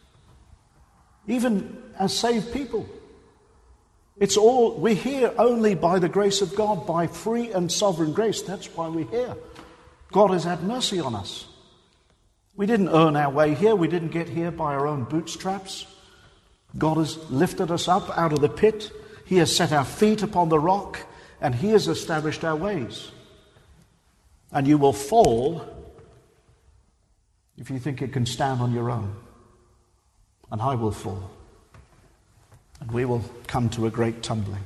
Even as saved people. We're here only by the grace of God, by free and sovereign grace. That's why we're here. God has had mercy on us. We didn't earn our way here. We didn't get here by our own bootstraps. God has lifted us up out of the pit. He has set our feet upon the rock, and He has established our ways. And you will fall if you think you can stand on your own. And I will fall. And we will come to a great tumbling.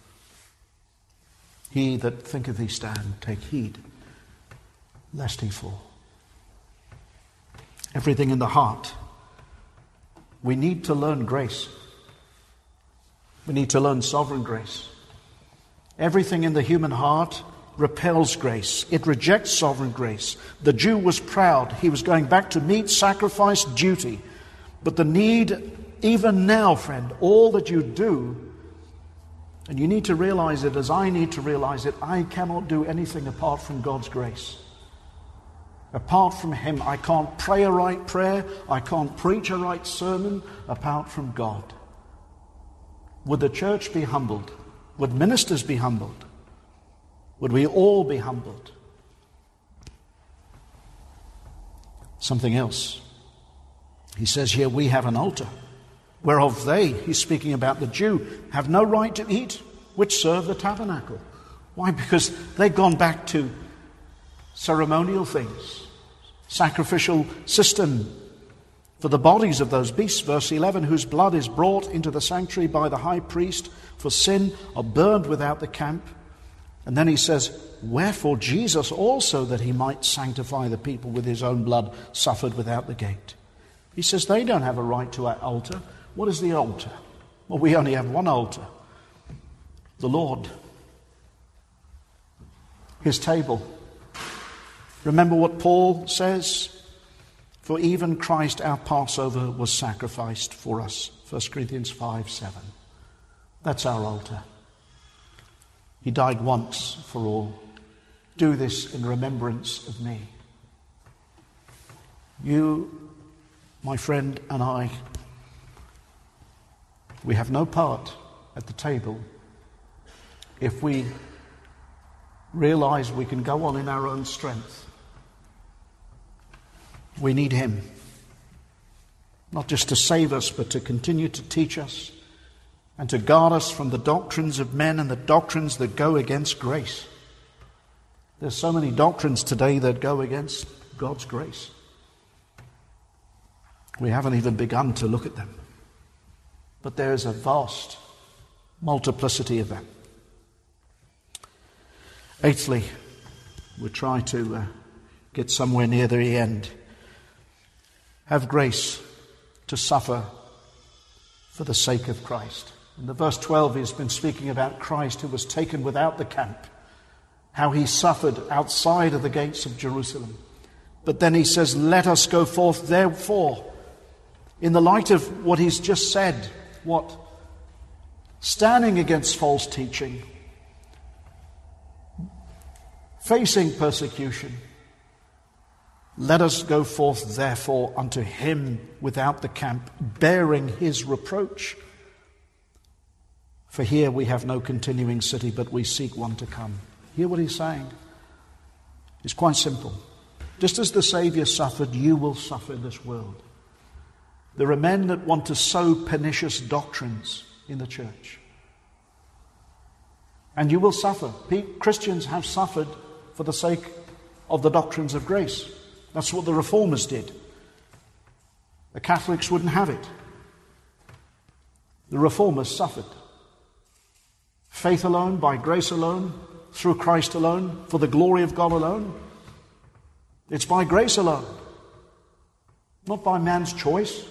He that thinketh he stand, take heed, lest he fall. Everything in the heart. We need to learn grace. We need to learn sovereign grace. Everything in the human heart repels grace. It rejects sovereign grace. The Jew was proud. He was going back to meat, sacrifice, duty. But the need, even now, friend, all that you do, and you need to realize it as I need to realize it, I cannot do anything apart from God's grace. Apart from Him, I can't pray a right prayer. I can't preach a right sermon apart from God. Would the church be humbled? Would ministers be humbled? Would we all be humbled? Something else. He says here, we have an altar, whereof they, he's speaking about the Jew, have no right to eat, which serve the tabernacle. Why? Because they've gone back to ceremonial things, sacrificial system for the bodies of those beasts. Verse 11, whose blood is brought into the sanctuary by the high priest for sin, are burned without the camp. And then he says, wherefore Jesus also, that he might sanctify the people with his own blood, suffered without the gate. He says they don't have a right to our altar. What is the altar? Well, we only have one altar. The Lord. His table. Remember what Paul says? For even Christ our Passover was sacrificed for us. 1 Corinthians 5:7. That's our altar. He died once for all. Do this in remembrance of me. You, my friend, and I, we have no part at the table if we realize we can go on in our own strength. We need Him, not just to save us, but to continue to teach us and to guard us from the doctrines of men and the doctrines that go against grace. There's so many doctrines today that go against God's grace. We haven't even begun to look at them. But there is a vast multiplicity of them. Eighthly, we'll try to get somewhere near the end. Have grace to suffer for the sake of Christ. In the verse 12, he's been speaking about Christ who was taken without the camp, how he suffered outside of the gates of Jerusalem. But then he says, let us go forth therefore. In the light of what he's just said, what? Standing against false teaching, facing persecution. Let us go forth therefore unto him without the camp, bearing his reproach. For here we have no continuing city, but we seek one to come. Hear what he's saying? It's quite simple. Just as the Saviour suffered, you will suffer in this world. There are men that want to sow pernicious doctrines in the church. And you will suffer. Christians have suffered for the sake of the doctrines of grace. That's what the Reformers did. The Catholics wouldn't have it. The Reformers suffered. Faith alone, by grace alone, through Christ alone, for the glory of God alone. It's by grace alone, not by man's choice.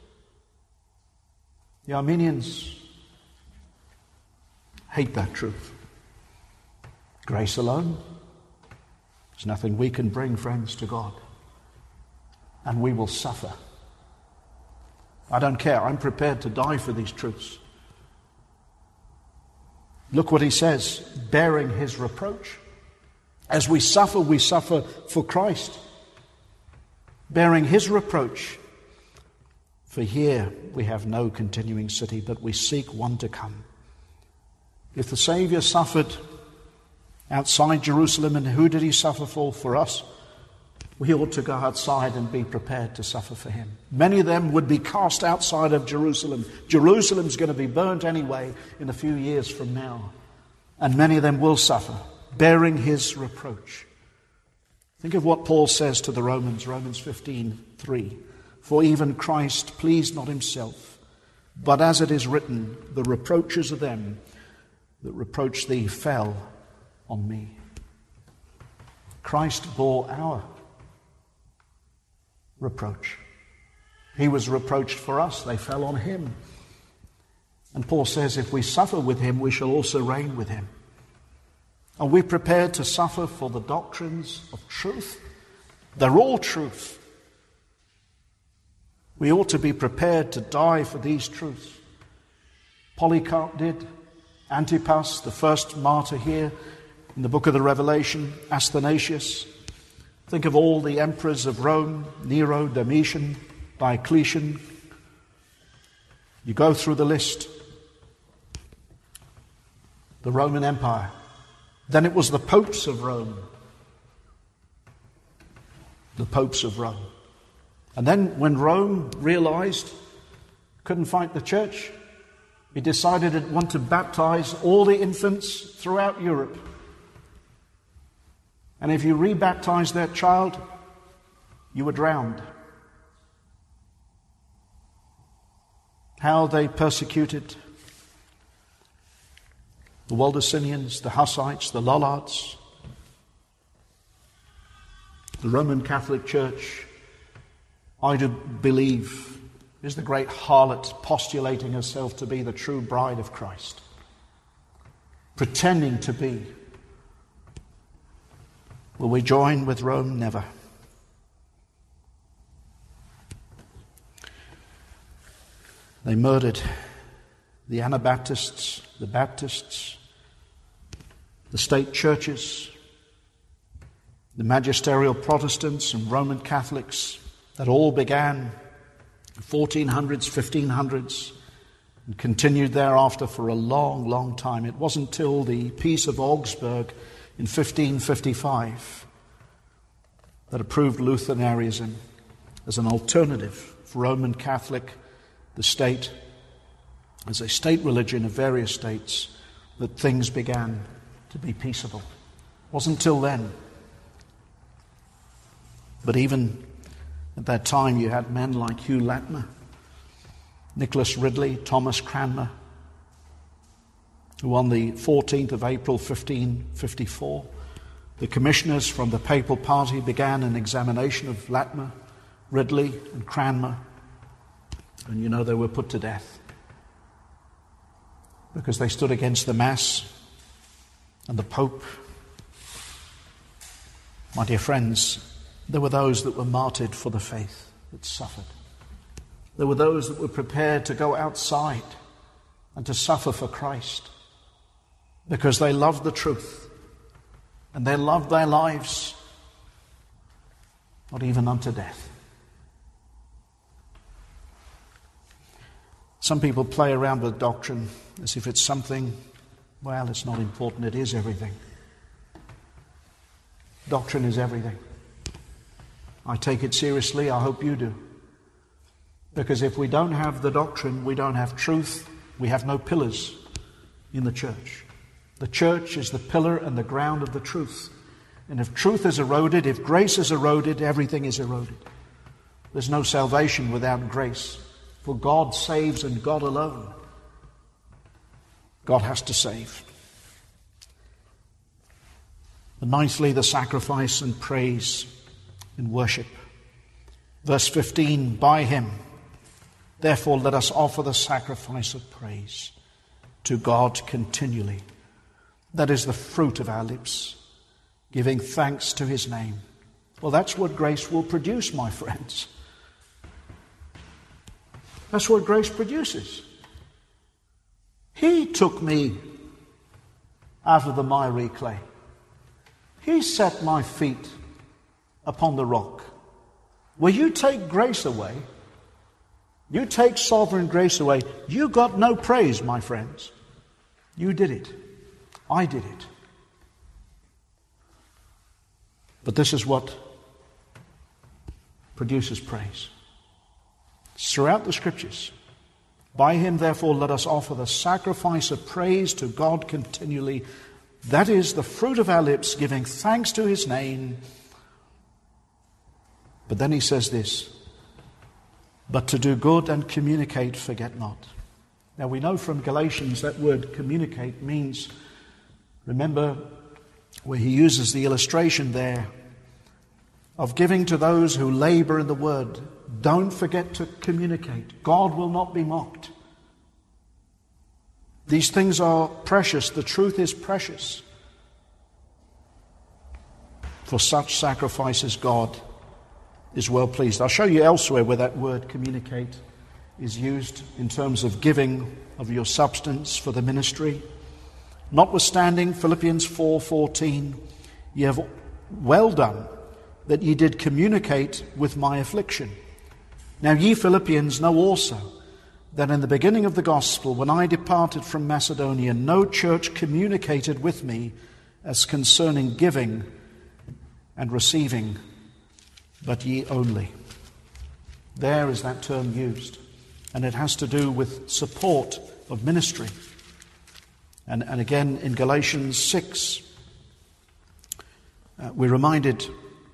The Arminians hate that truth. Grace alone. There's nothing we can bring, friends, to God. And we will suffer. I don't care. I'm prepared to die for these truths. Look what he says, bearing his reproach. As we suffer for Christ. Bearing his reproach. For here we have no continuing city, but we seek one to come. If the Saviour suffered outside Jerusalem, and who did he suffer for? For us. We ought to go outside and be prepared to suffer for him. Many of them would be cast outside of Jerusalem. Jerusalem's going to be burnt anyway in a few years from now. And many of them will suffer, bearing his reproach. Think of what Paul says to the Romans, Romans 15:3. For even Christ pleased not himself, but as it is written, the reproaches of them that reproach thee fell on me. Christ bore our reproach. He was reproached for us. They fell on him. And Paul says if we suffer with him, we shall also reign with him. Are we prepared to suffer for the doctrines of truth? They're all truth. We ought to be prepared to die for these truths. Polycarp did. Antipas, the first martyr here in the book of the Revelation, Athanasius. Think of all the emperors of Rome, Nero, Domitian, Diocletian. You go through the list. The Roman Empire. Then it was the popes of Rome. The popes of Rome. And then when Rome realized couldn't fight the church, he decided it wanted to baptize all the infants throughout Europe. And if you rebaptized that child, you were drowned. How they persecuted the Waldensians, the Hussites, the Lollards, the Roman Catholic Church, I do believe, is the great harlot postulating herself to be the true bride of Christ, pretending to be. Will we join with Rome? Never. They murdered the Anabaptists, the Baptists, the state churches, the magisterial Protestants and Roman Catholics. That all began 1400s, 1500s, and continued thereafter for a long, long time. It wasn't till the Peace of Augsburg in 1555 that approved Lutheranism as an alternative for Roman Catholic, the state, as a state religion of various states, that things began to be peaceable. It wasn't till then. But even at that time, you had men like Hugh Latimer, Nicholas Ridley, Thomas Cranmer, who on the 14th of April 1554, the commissioners from the papal party began an examination of Latimer, Ridley and Cranmer, and you know they were put to death because they stood against the Mass and the Pope. My dear friends, there were those that were martyred for the faith, that suffered. There were those that were prepared to go outside and to suffer for Christ because they loved the truth and they loved their lives, not even unto death. Some people play around with doctrine as if it's something, well, it's not important. It is everything. Doctrine is everything. I take it seriously. I hope you do. Because if we don't have the doctrine, we don't have truth, we have no pillars in the church. The church is the pillar and the ground of the truth. And if truth is eroded, if grace is eroded, everything is eroded. There's no salvation without grace. For God saves and God alone. God has to save. And ninthly, the sacrifice and praise in worship. Verse 15, by him, therefore let us offer the sacrifice of praise to God continually. That is the fruit of our lips, giving thanks to his name. Well, that's what grace will produce, my friends. That's what grace produces. He took me out of the miry clay. He set my feet upon the rock. Will you take grace away? You take sovereign grace away. You got no praise, my friends. You did it. I did it. But this is what produces praise. It's throughout the Scriptures. By him, therefore, let us offer the sacrifice of praise to God continually. That is the fruit of our lips, giving thanks to his name. But then he says this, but to do good and communicate, forget not. Now we know from Galatians that word communicate means, remember where he uses the illustration there of giving to those who labor in the word. Don't forget to communicate. God will not be mocked. These things are precious. The truth is precious. For such sacrifices God is well pleased. I'll show you elsewhere where that word communicate is used in terms of giving of your substance for the ministry. Notwithstanding, Philippians 4:14, ye have well done that ye did communicate with my affliction. Now ye Philippians know also that in the beginning of the gospel, when I departed from Macedonia, no church communicated with me as concerning giving and receiving, but ye only. There is that term used, and it has to do with support of ministry. And again in Galatians 6, we're reminded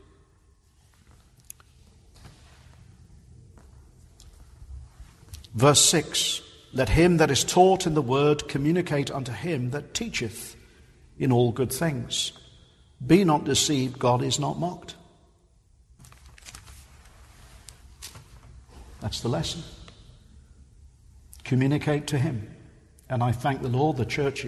verse 6, let him that is taught in the word communicate unto him that teacheth in all good things. Be not deceived, God is not mocked. That's the lesson. Communicate to him. And I thank the Lord the church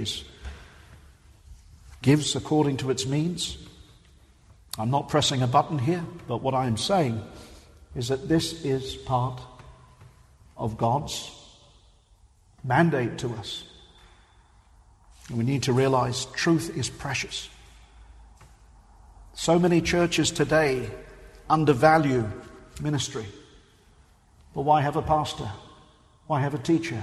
gives according to its means. I'm not pressing a button here, but what I am saying is that this is part of God's mandate to us. And we need to realize truth is precious. So many churches today undervalue ministry. But why have a pastor? Why have a teacher?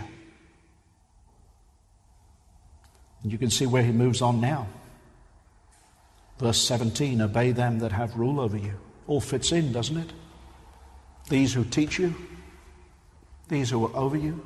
And you can see where he moves on now. Verse 17, obey them that have rule over you. All fits in, doesn't it? These who teach you, these who are over you.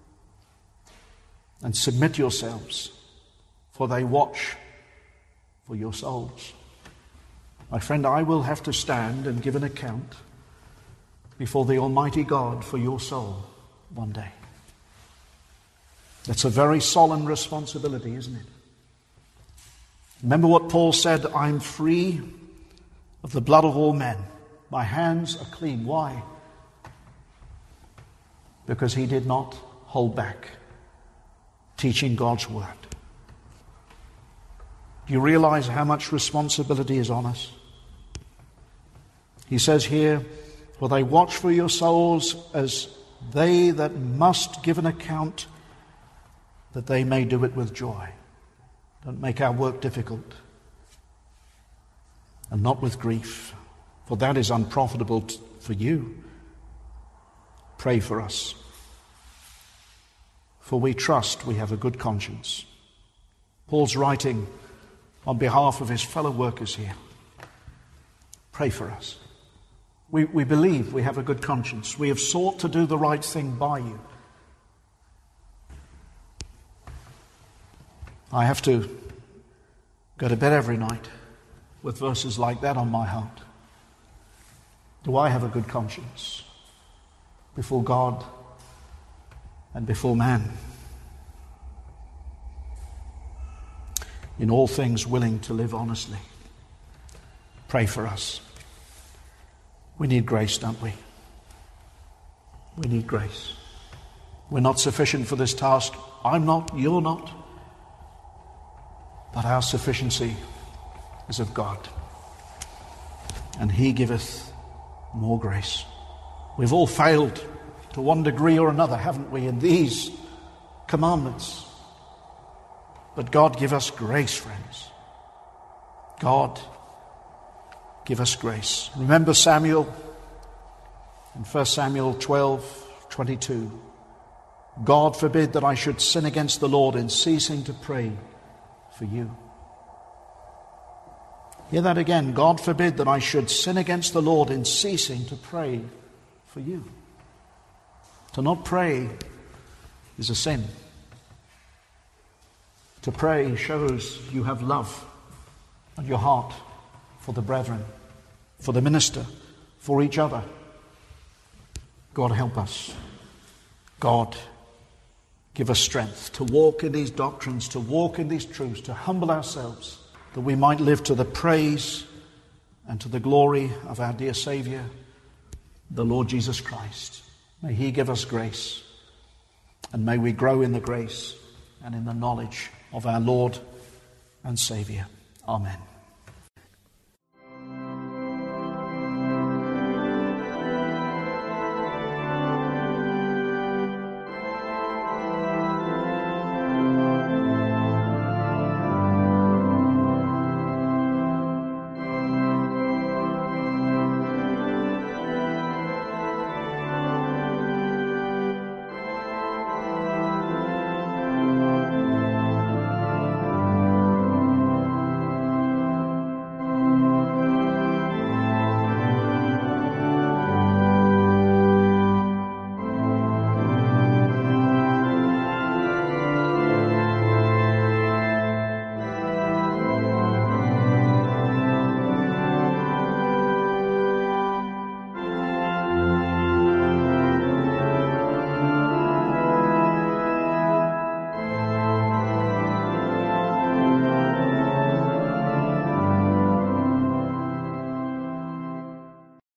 And submit yourselves, for they watch for your souls. My friend, I will have to stand and give an account before the Almighty God for your soul one day. That's a very solemn responsibility, isn't it? Remember what Paul said, I'm free of the blood of all men. My hands are clean. Why? Because he did not hold back teaching God's word. Do you realize how much responsibility is on us? He says here, for they watch for your souls as they that must give an account, that they may do it with joy. Don't make our work difficult, and not with grief, for that is unprofitable for you. Pray for us, for we trust we have a good conscience. Paul's writing on behalf of his fellow workers here. Pray for us. We believe we have a good conscience. We have sought to do the right thing by you. I have to go to bed every night with verses like that on my heart. Do I have a good conscience before God and before man? In all things willing to live honestly. Pray for us. We need grace, don't we? We need grace. We're not sufficient for this task. I'm not, you're not. But our sufficiency is of God. And He giveth more grace. We've all failed to one degree or another, haven't we, in these commandments. But God give us grace, friends. God give us grace. Remember Samuel in 1 Samuel 12:22. God forbid that I should sin against the Lord in ceasing to pray for you. Hear that again. God forbid that I should sin against the Lord in ceasing to pray for you. To not pray is a sin. To pray shows you have love on your heart for the brethren, for the minister, for each other. God help us. God give us strength to walk in these doctrines, to walk in these truths, to humble ourselves, that we might live to the praise and to the glory of our dear Saviour, the Lord Jesus Christ. May he give us grace, and may we grow in the grace and in the knowledge of our Lord and Saviour. Amen.